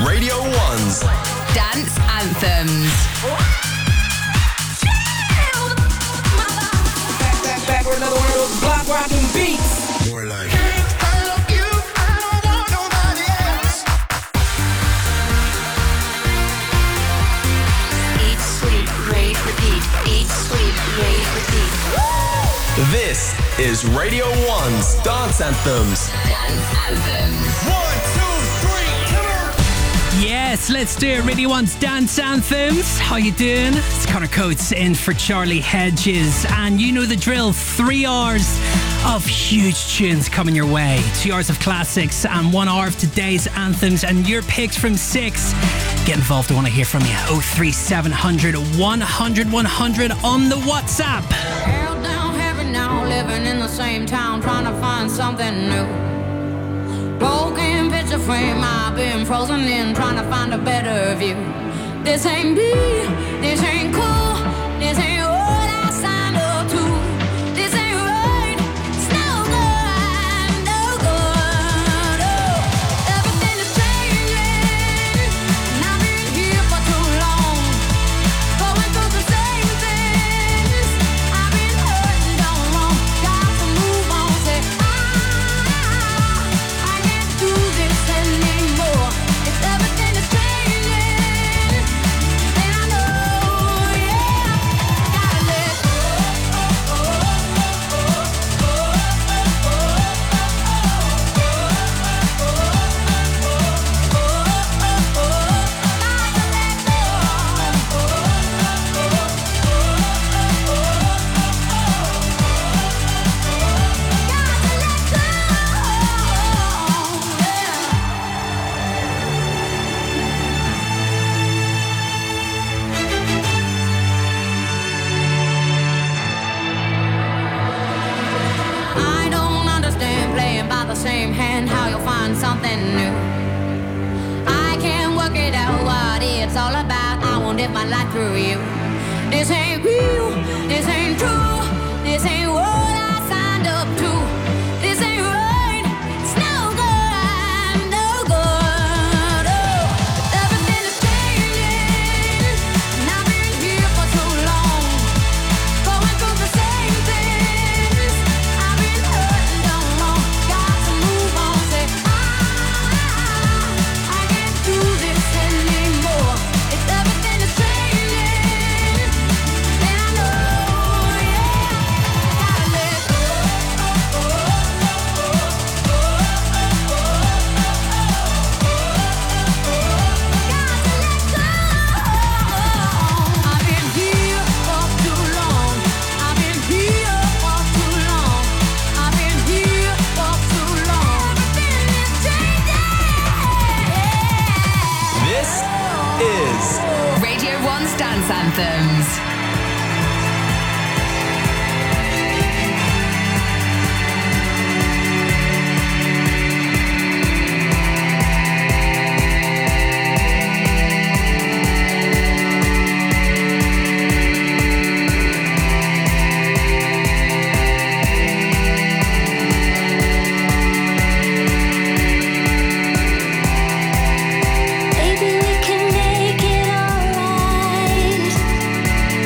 Radio 1's Dance Anthems. Back for another one of those block rocking beats. More like Eat, sleep, rave, repeat. Eat, sleep, rave, repeat. this is Radio 1's Dance Anthems. Dance Anthems. 1, 2, 3, come on! Yes, let's do it. Radio 1's Dance Anthems. How you doing? It's Connor Coates in for Charlie Hedges. And you know the drill. 3 hours of huge tunes coming your way. 2 hours of classics and 1 hour of today's anthems. And your picks from 6. Get involved. I want to hear from you. 03700 100 100 on the WhatsApp. Held down heaven now, living in the same town, trying to find something new. Broken picture frame, I've been frozen in, trying to find a better view. This ain't me, this ain't cool, this ain't what I signed up to. This ain't right, it's no good, no good. Oh, everything is changing, and I've been here for too long, going through the same things. I've been hurting, don't wrong, got to move on. Say I can't do this anymore. It's everything is changing, and I know, yeah, gotta let go. I don't understand playing by the same hand, how you'll find something new. I can't work it out what it's all about. I won't live my life through you. This ain't real, this ain't true, this ain't what I signed up to. This ain't right, it's no good, no good. Oh, everything is changing, and I've been here for too long, going through the same things. I've been hurting, don't wrong, got to move on. Say I can't do this anymore. It's everything is changing, and I know, yeah, gotta let go. I've been here for too long. I've been here for too long. I've been here for too long. Everything is changing. This is Radio 1's Dance Anthems. Baby, we can make it alright.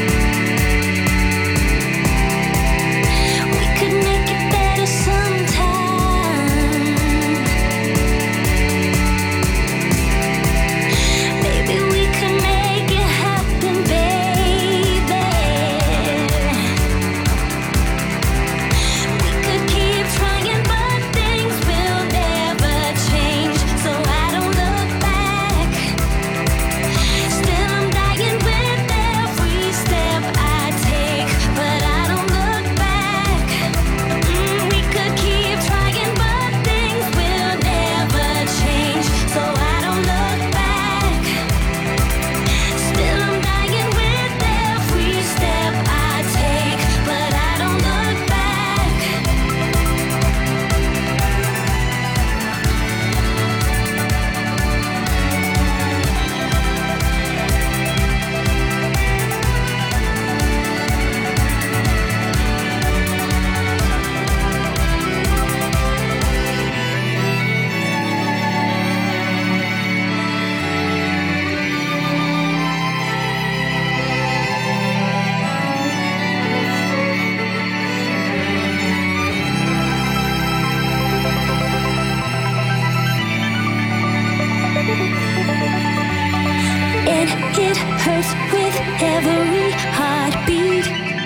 it hurts with every heartbeat.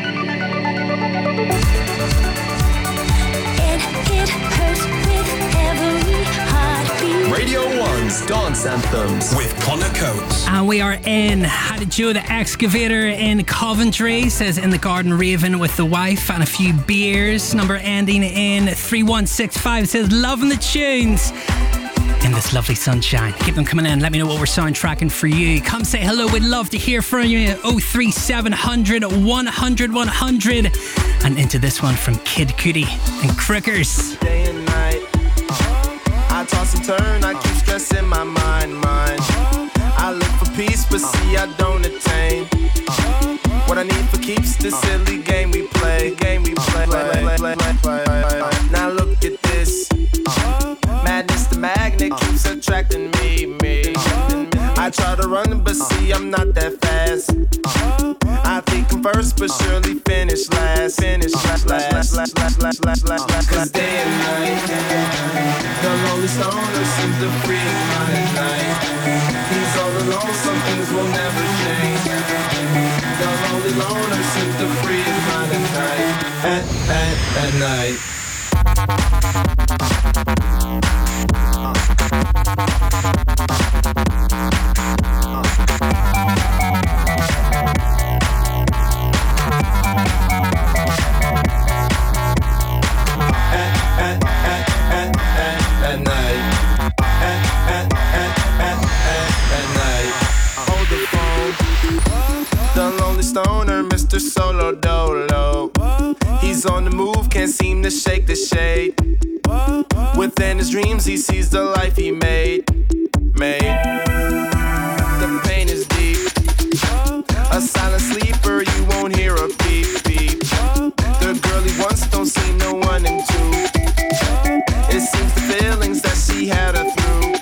It hurts with every heartbeat. Radio 1's Dance Anthems with Connor Coates. And we are in. Had a Joe the Excavator in Coventry, says in the garden raving with the wife and a few beers. Number ending in 3165 says loving the tunes in this lovely sunshine. Keep them coming in. Let me know what we're soundtracking for you. Come say hello. We'd love to hear from you. 03700 100 100. And into this one from Kid Cudi and Crookers. Day and night, I toss and turn, I keep stressing my mind. I look for peace, but see I don't attain what I need for keeps this silly game we play. Now look at this, madness the magnet keeps attracting me. I try to run, but see I'm not that fast. I think I'm first, but surely finish last. Cause day and night, the lonely stoner seems to free his mind at night. He's all alone, some things will never change. The lonely loner seems to free his mind at night. At night. Stoner, Mr. Solo Dolo. He's on the move, can't seem to shake the shade. Within his dreams, he sees the life he made. The pain is deep. A silent sleeper, you won't hear a beep, beep. The girl he wants don't see no one in two. It seems the feelings that she had her through.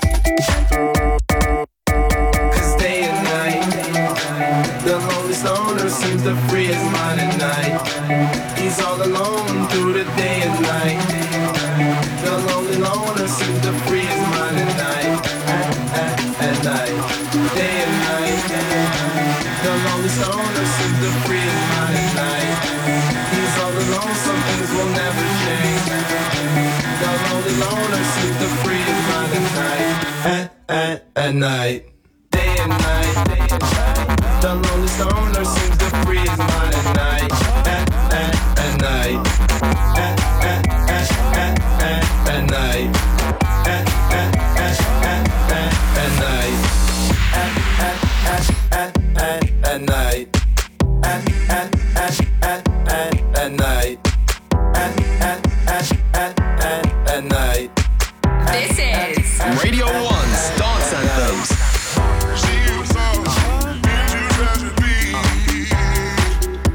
Cause day and night, the lonely stoner seems to free his mind at night. He's all alone through the day and night. The lonely loner seems to free his mind at night. At night, day and night. The lonely stoner seems to free his mind at night. He's all alone, some things will never change. The lonely loner seems to free his mind at night. At night, day and night. The lonely stoner seems to free his mind at night. At night. At night. At night. At night. At night. At night. This is Radio 1's Dance Anthems.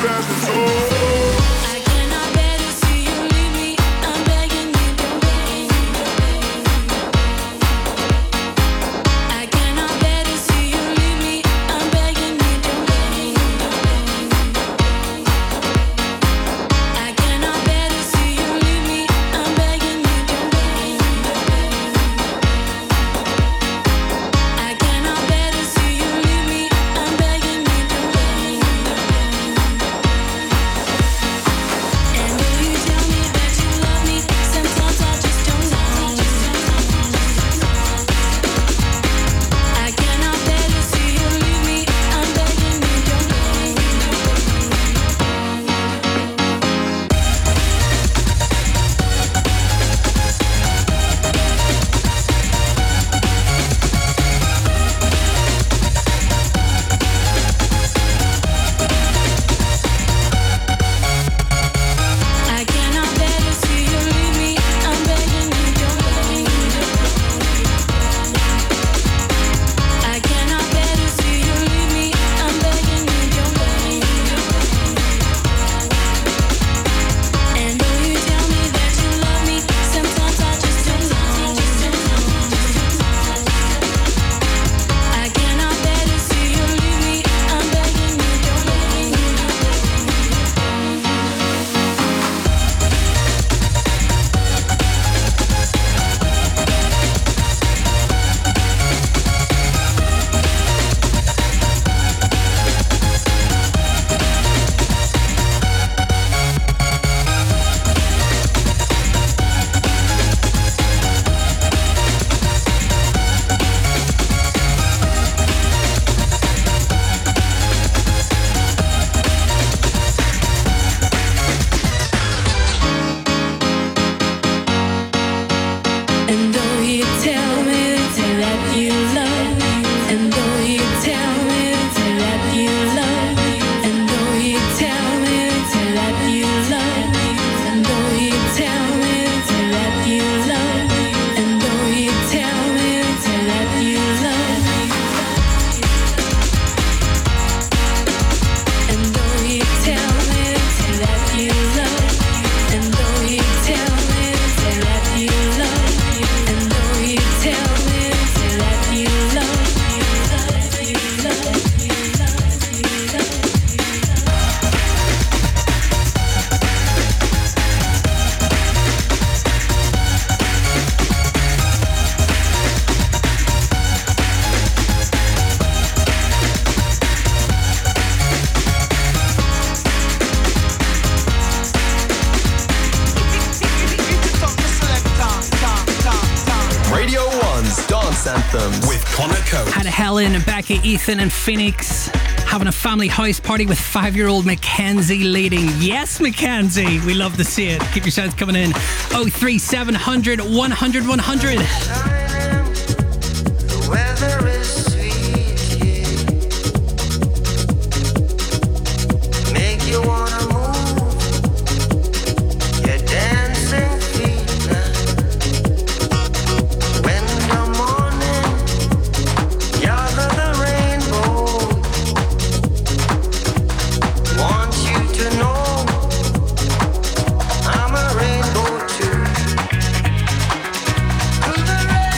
with Connor Coates. Had Helen, Becca, Ethan and Phoenix having a family house party with 5-year-old Mackenzie leading. Yes, Mackenzie, we love to see it. Keep your sounds coming in. 03700 100 100. The weather is sweet here. Make you wanna move your dancing feet now. When the morning gather the rainbow, want you to know I'm a rainbow too. Through the rain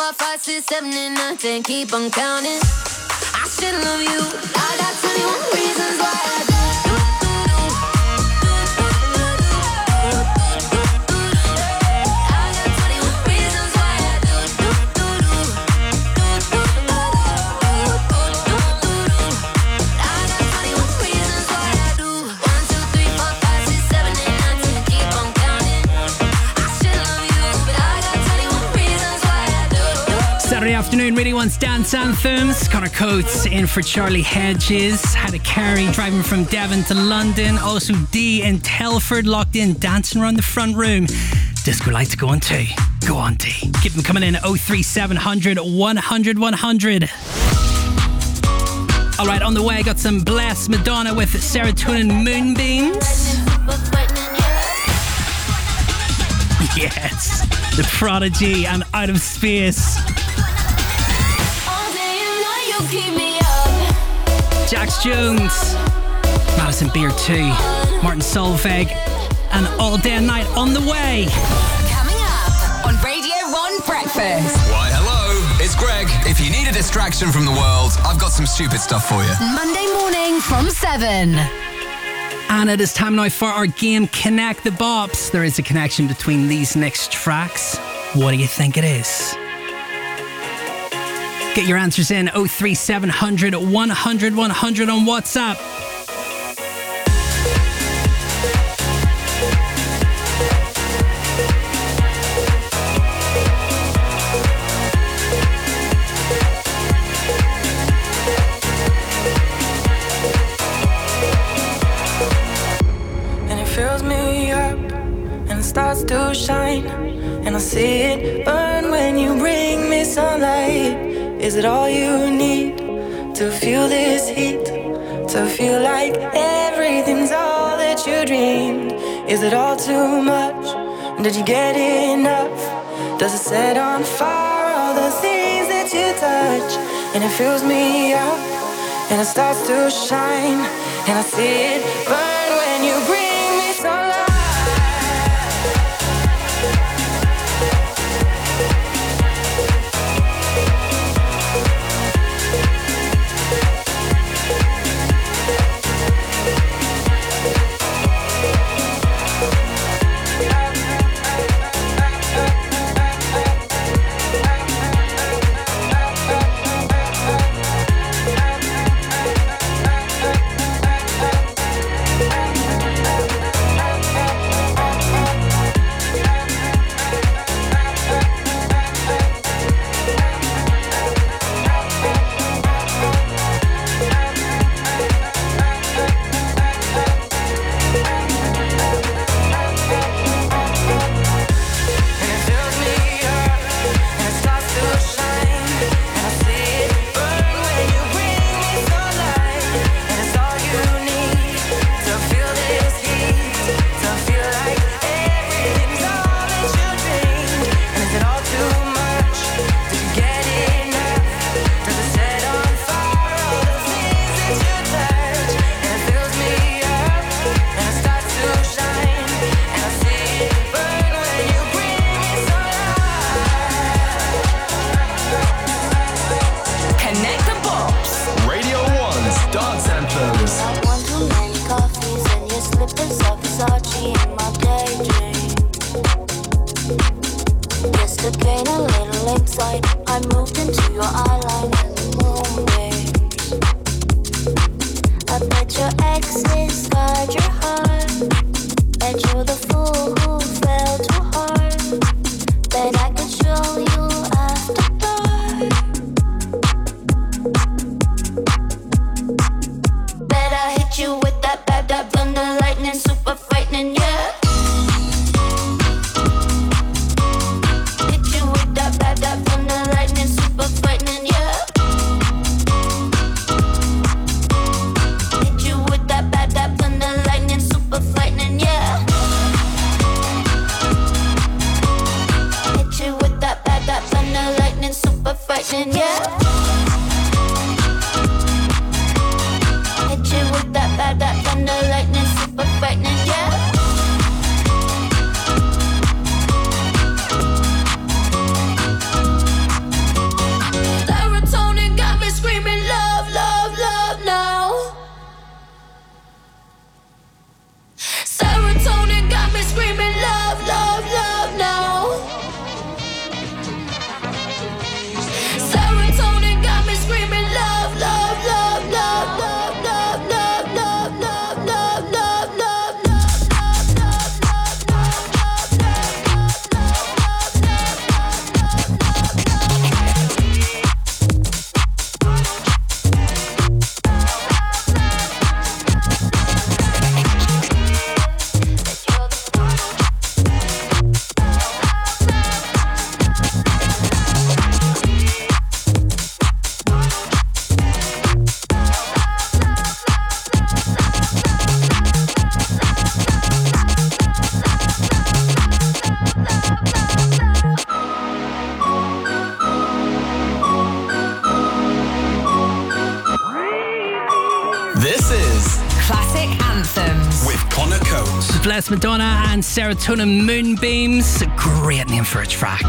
4, 5, 6, 7, and 9, 10. Keep on counting. I should love you. I got 21 reasons why I do. Saturday afternoon, Radio 1's Dance Anthems. Connor Coates in for Charlie Hedges. Had a Carrie driving from Devon to London. Also D in Telford, locked in, dancing around the front room. Disco lights go on too. Go on, D. Keep them coming in at 03700 100 100. Alright, on the way, I got some Bless Madonna with Serotonin Moonbeams. Yes, The Prodigy and Out of Space. Jax Jones, Madison Beer 2, Martin Solveig, and All Day and Night on the way. Coming up on Radio 1 Breakfast. Why, hello, it's Greg. If you need a distraction from the world, I've got some stupid stuff for you. Monday morning from 7. And it is time now for our game Connect the Bops. There is a connection between these next tracks. What do you think it is? Get your answers in 03700 100 100 on WhatsApp. And it fills me up and it starts to shine, and I see it burn when you bring me sunlight. Is it all you need to feel this heat? To feel like everything's all that you dreamed? Is it all too much? Did you get enough? Does it set on fire all the things that you touch? And it fills me up and it starts to shine, and I see it burn when you bring me sunlight. Lightning Connor Coates. Bless Madonna and Serotonin Moonbeams. Great name for a track.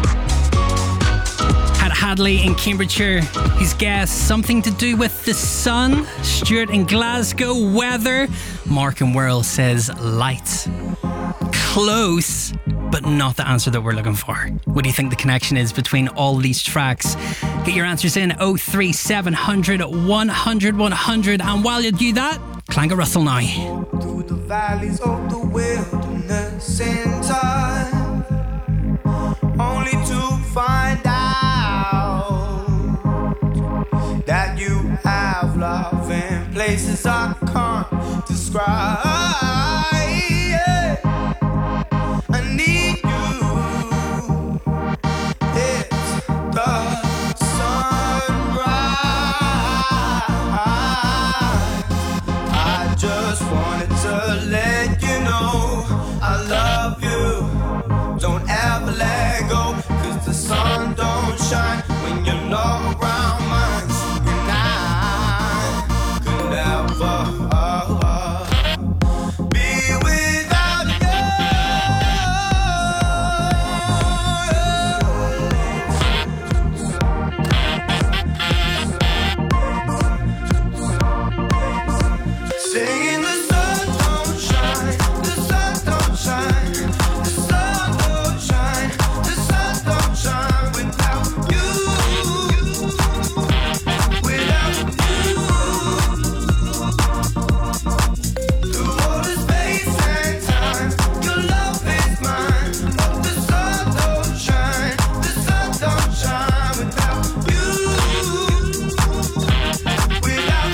Had Hadley in Cambridgeshire. He's guessed something to do with the sun. Stuart in Glasgow, weather. Mark in Whirl says light. Close, but not the answer that we're looking for. What do you think the connection is between all these tracks? Get your answers in 03700 100 100. And while you do that, clang a Russell now. Through the valleys of the wilderness in time, only to find out that you have love in places I can't describe. Yeah. I need you. It's the sunrise. I just wanted to let you know I love you. Don't ever let go, 'cause the sun don't shine when you're not around mine. And I could never be without you. Singing the sun don't shine, the sun don't shine, the sun don't shine, the sun don't shine without you, without you. Through all the space and time, your love is mine. But the sun don't shine, the sun don't shine without you, without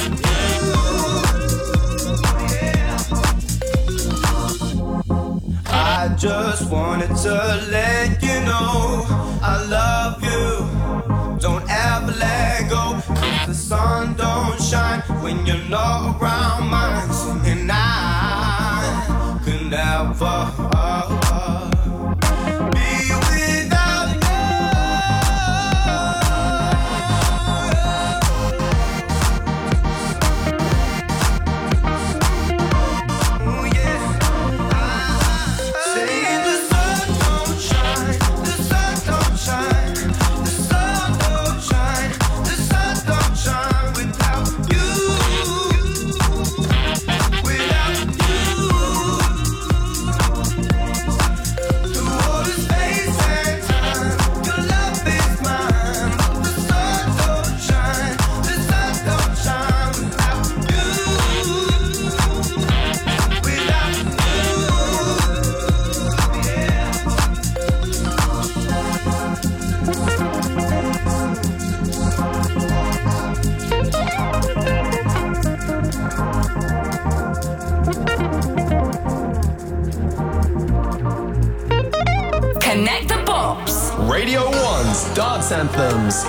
you. I just wanted to let you know I love you. Don't ever let go, 'cause the sun don't shine when you're not around mine. And I could never be without you. Yeah. Saying the sun don't shine, the sun don't shine, the sun don't shine, the sun don't shine without you, without you. Through all the space and time, your love is mine. The sun don't shine, the sun don't shine without you, without you. Connect the Pops. Radio 1's Dance Anthems.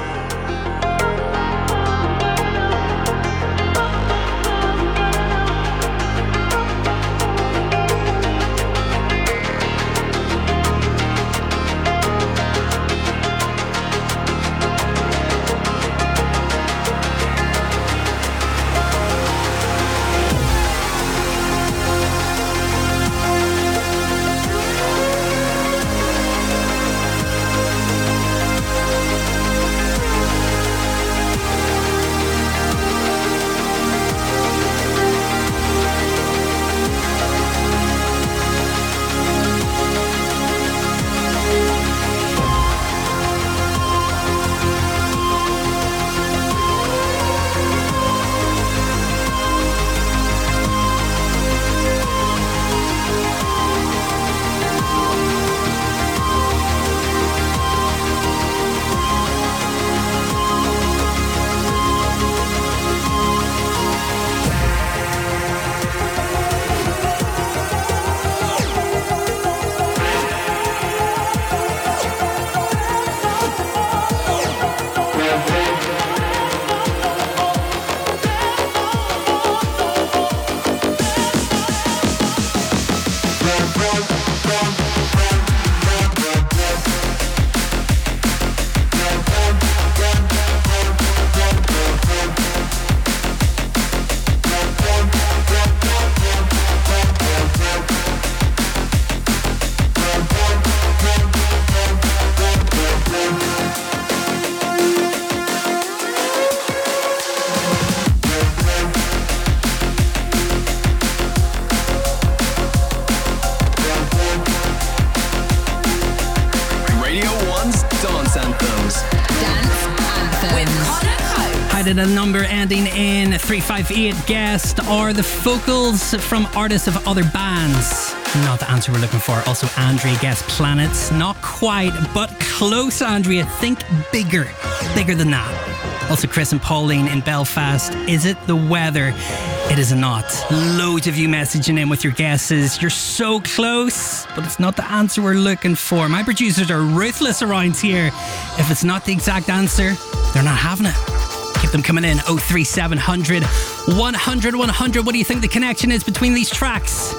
provided a number ending in 358. Guessed are the vocals from artists of other bands. Not the answer we're looking for. Also, Andrea guessed planets. Not quite, but close, Andrea. Think bigger. Bigger than that. Also, Chris and Pauline in Belfast. Is it the weather? It is not. Loads of you messaging in with your guesses. You're so close, but it's not the answer we're looking for. My producers are ruthless around here. If it's not the exact answer, they're not having it. Keep them coming in. 03700 100 100. What do you think the connection is between these tracks?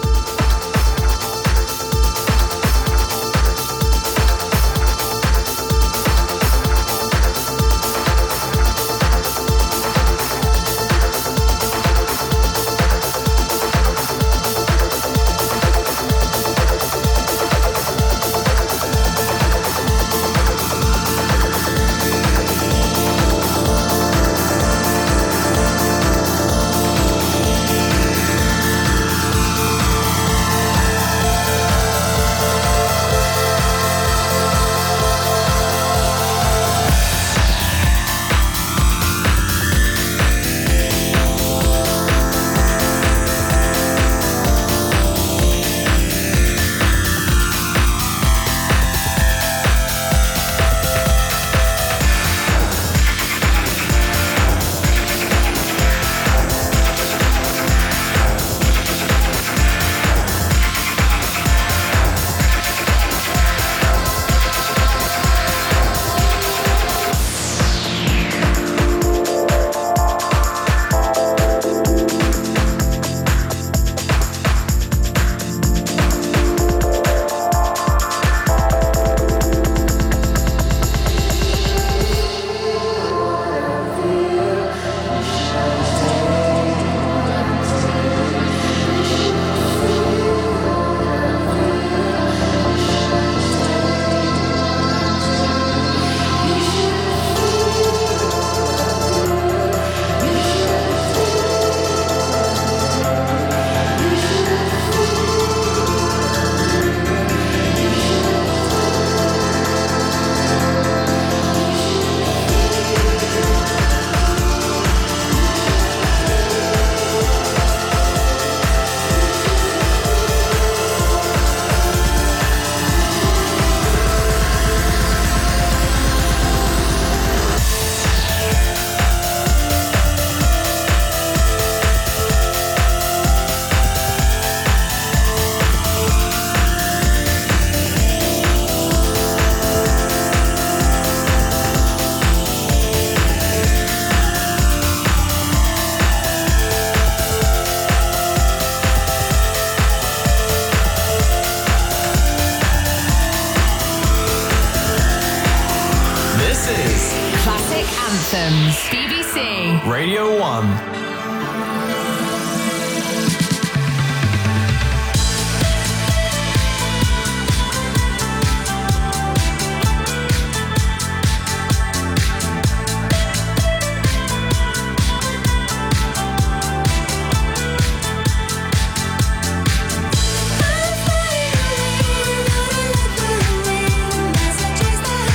Radio 1.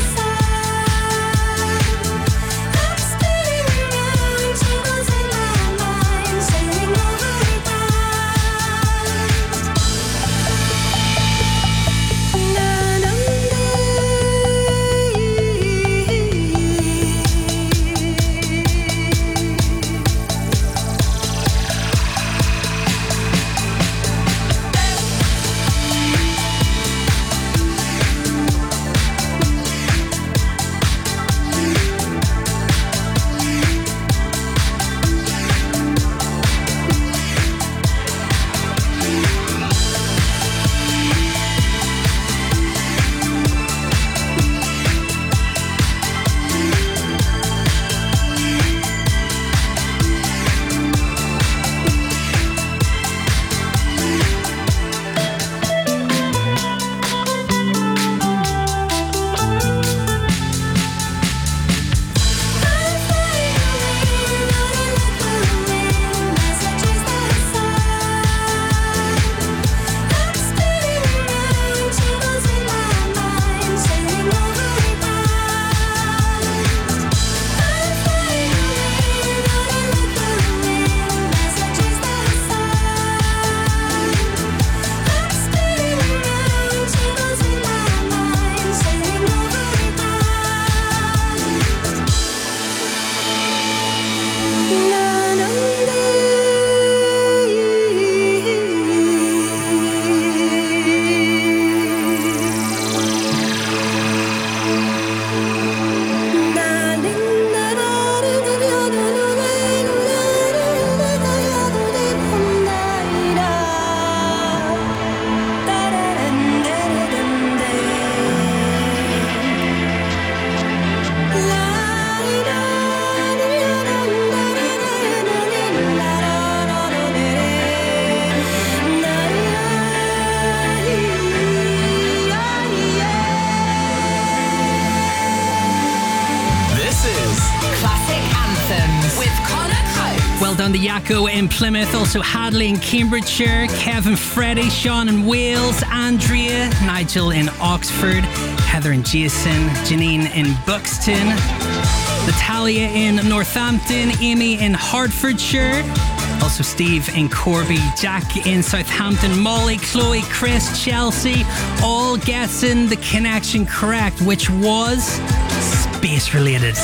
I'm spinning around, troubles in my and the Yakko in Plymouth, also Hadley in Cambridgeshire, Kevin, Freddie, Sean in Wales, Andrea, Nigel in Oxford, Heather and Jason, Janine in Buxton, Natalia in Northampton, Amy in Hertfordshire, also Steve in Corby, Jack in Southampton, Molly, Chloe, Chris, Chelsea, all guessing the connection correct, which was space related.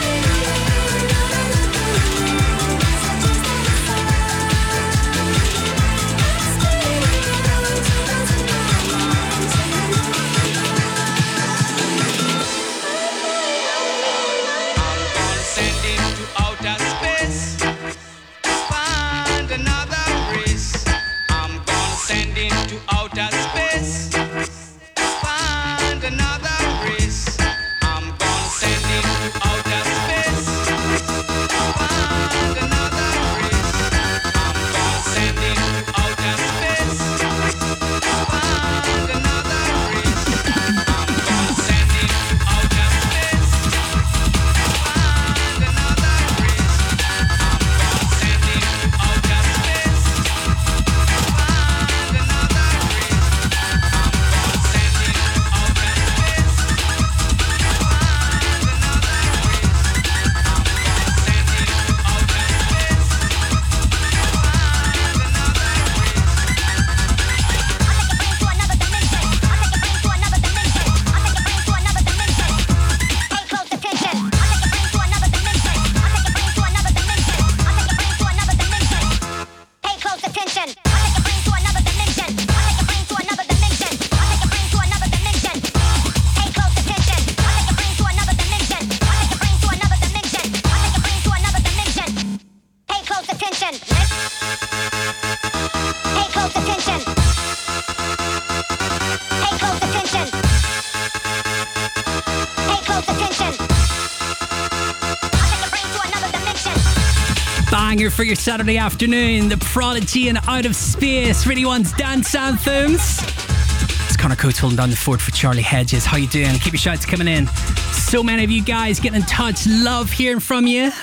For your Saturday afternoon, The Prodigy and Out of Space, Radio 1's Dance Anthems. It's Connor Coates holding down the fort for Charlie Hedges. How you doing? Keep your shouts coming in. So many of you guys getting in touch. Love hearing from you.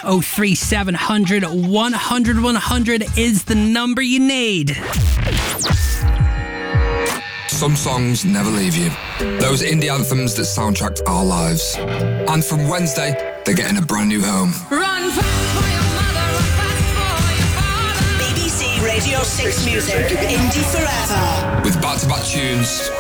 03700 100 100 is the number you need. Some songs never leave you. Those indie anthems that soundtracked our lives. And from Wednesday, they're getting a brand new home. Run for your Radio 6 Music, Indie Forever. With back-to-back tunes,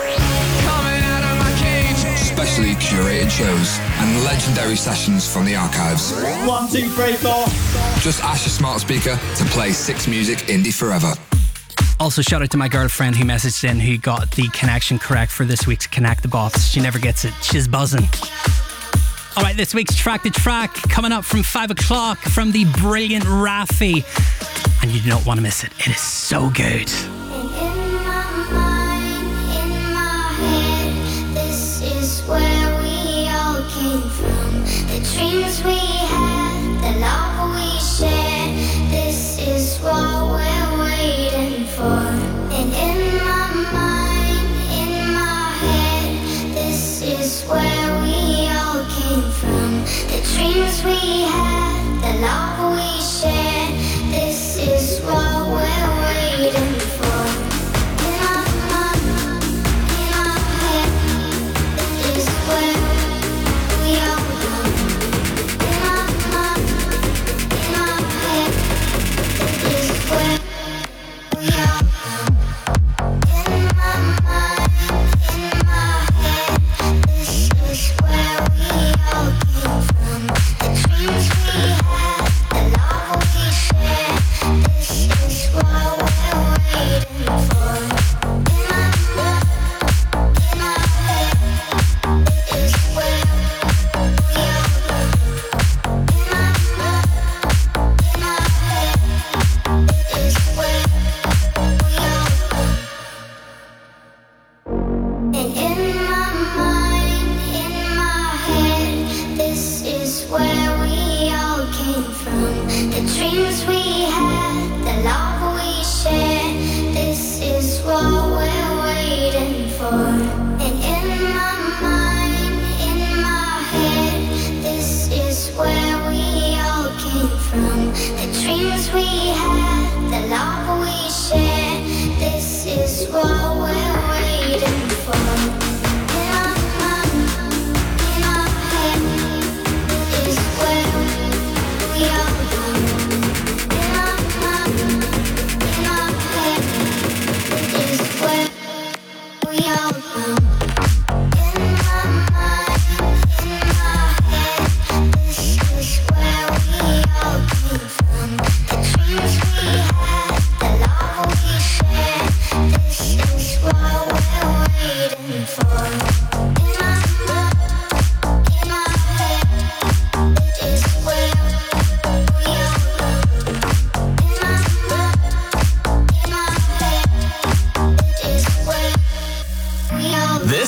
specially curated shows, and legendary sessions from the archives. 1, 2, 3, 4. Just ask your smart speaker to play 6 Music Indie Forever. Also, shout out to my girlfriend who messaged in, who got the connection correct for this week's Connect the Box. She never gets it. She's buzzing. All right, this week's Track to Track coming up from 5 o'clock from the brilliant Rafi. And you do not want to miss it. It is so good. Where we all came from, the dreams we had, the love we shared. This is what we're waiting for. And in my mind, in my head, this is where we all came from. The dreams we had, the love we shared. This is what we're waiting for. Where we all came from, the dreams we had.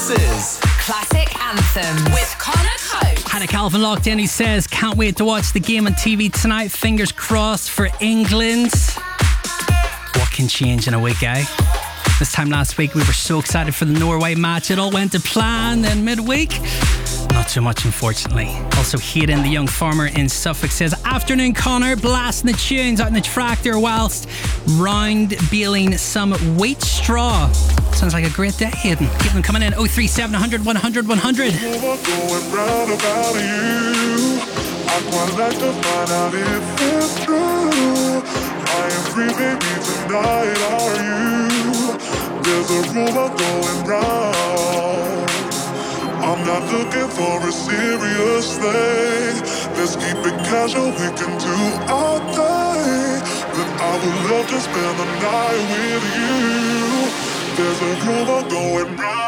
This is Classic Anthem with Connor Coates. Hannah Calvin locked in. He says, can't wait to watch the game on TV tonight. Fingers crossed for England. What can change in a week, eh? This time last week, we were so excited for the Norway match. It all went to plan. Then midweek, not so much, unfortunately. Also, Hayden, the young farmer in Suffolk, says, afternoon, Connor, blasting the tunes out in the tractor whilst round baling some wheat straw. Sounds like a great day, Hayden. Keep them coming in. 037 100 100 100. Going round about you. I quite like to find out if it's true. I am free, baby, tonight, are you? There's a rumor going round. I'm not looking for a serious thing. Let's keep it casual, we can do all day. But I would love to spend the night with you. There's a rumor going round.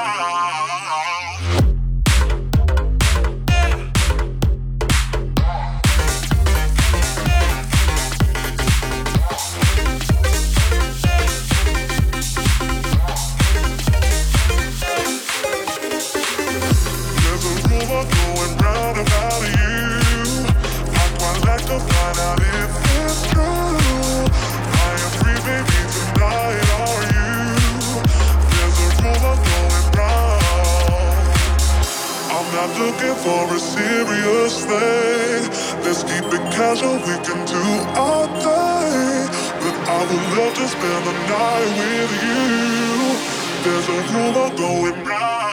Looking for a serious thing. Let's keep it casual, we can do all day. But I would love to spend the night with you. There's a rumor going round.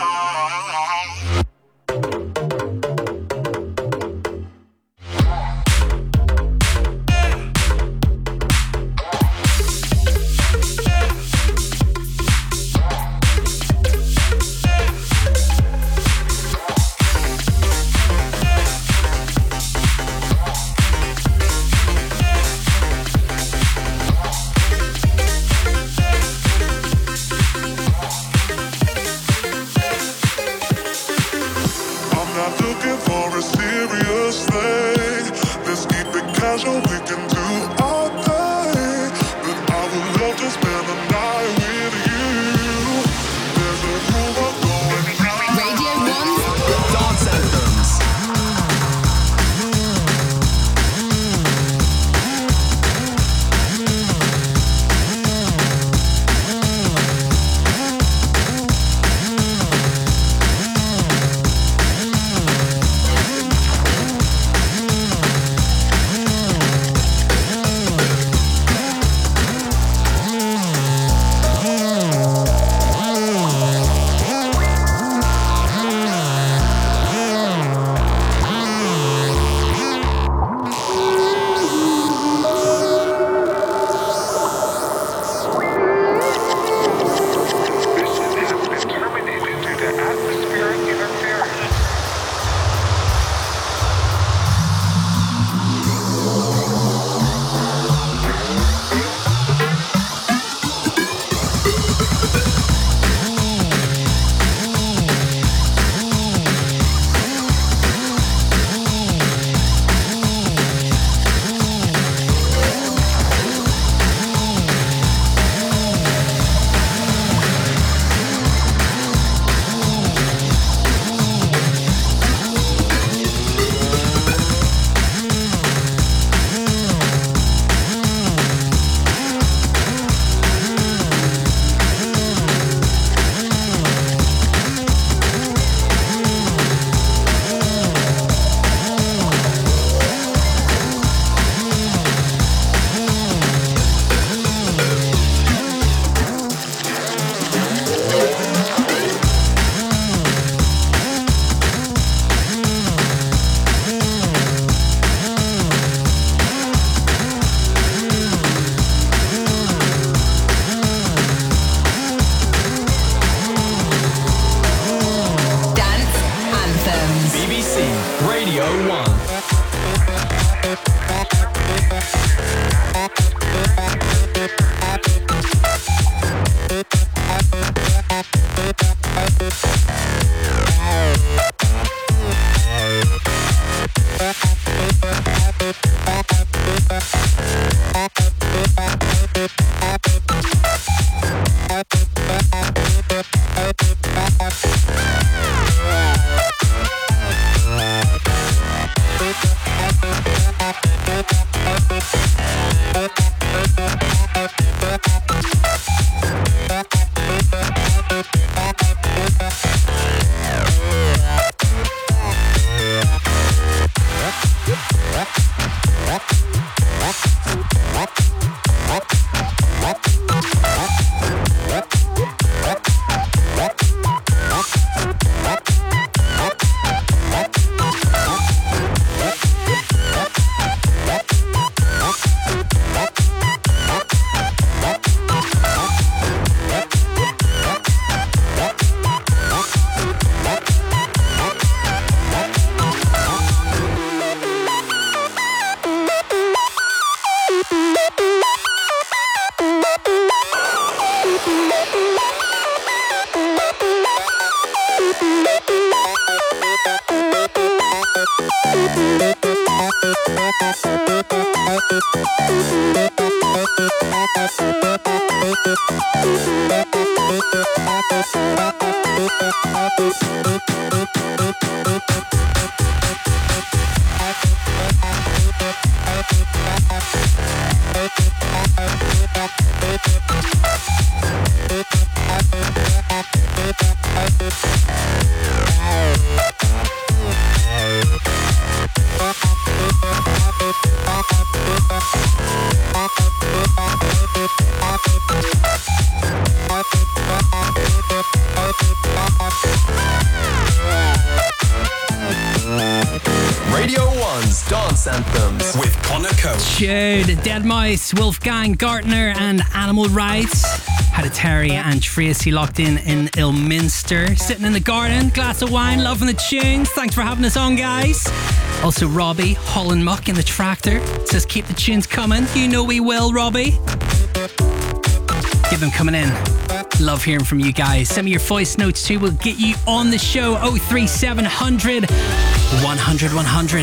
Deadmau5, Wolfgang Gartner and Animal Rights. Had a Terry and Tracy locked in Ilminster. Sitting in the garden, glass of wine, loving the tunes. Thanks for having us on, guys. Also Robbie, Holland Muck in the tractor. Says keep the tunes coming. You know we will, Robbie. Keep them coming in. Love hearing from you guys. Send me your voice notes too. We'll get you on the show. 03700 100 100.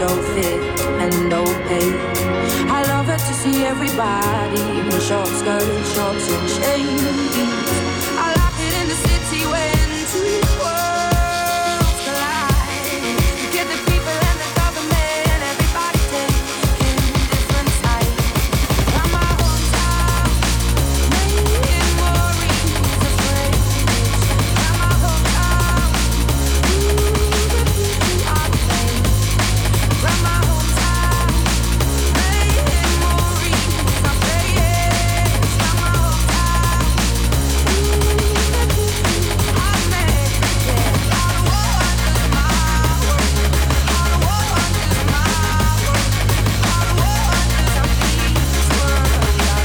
so fit and no pay. I love it to see everybody in short skirts and shorts and chains. I like it in the city when two worlds collide. You get the people and the government, everybody taking different sides. Got my hometown making more reasons of praise. Got my hometown, the people are playing. Got my hometown making more reasons of praise. Got my hometown, the people are playing. All the war under my world, all the war under my world, all the war under these world. I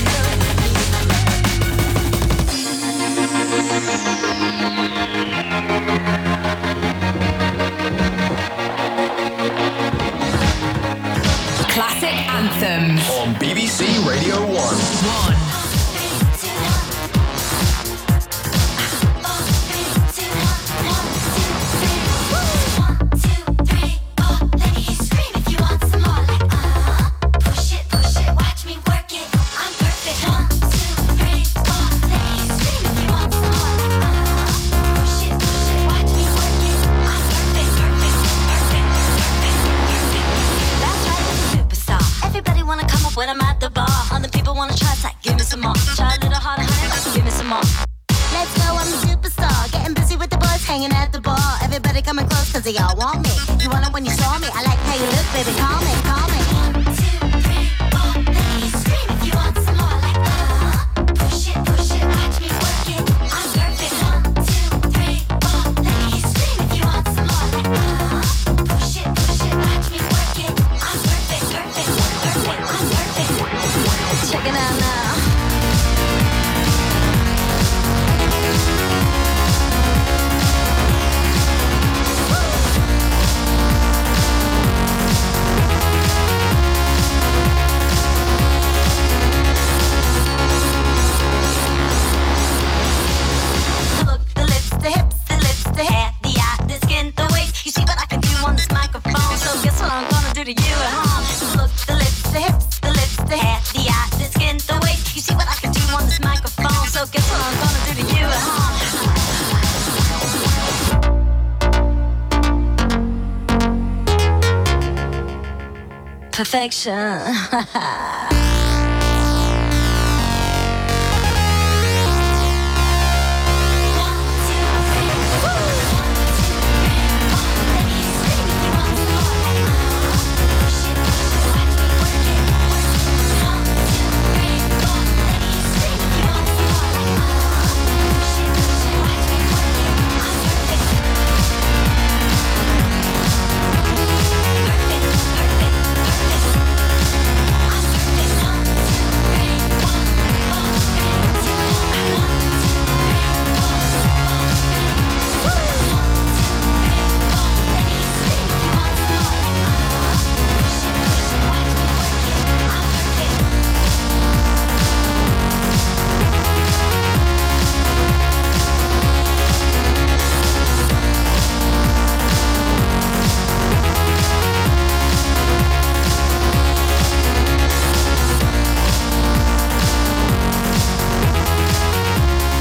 Classic anthems on BBC Radio 1. When I'm at the bar, other people wanna try, it's like, give me some more. Try a little harder, honey, give me some more. Let's go, I'm a superstar. Getting busy with the boys, hanging at the bar. Everybody coming close, cause they all want me. You want it when you saw me, I like how you look, baby, call me, call me. 1, 2, 3, 4, let me scream if you want some more. Like, push it, watch me work it. I'm perfect. 1, 2, 3, 4, let me scream if you want some more. Like, push it, watch me work it. I'm perfect, I'm perfect. Check it out now. Look, the lips, the hips, the hair, the eye, the skin, the waist. You see what I can do on this microphone. So guess what I'm gonna do to you at home? Look, the lips, the hips, the hair, the eye, the skin, the waist. You see what I can do on this microphone. So guess what I'm gonna do to you at home? Perfection.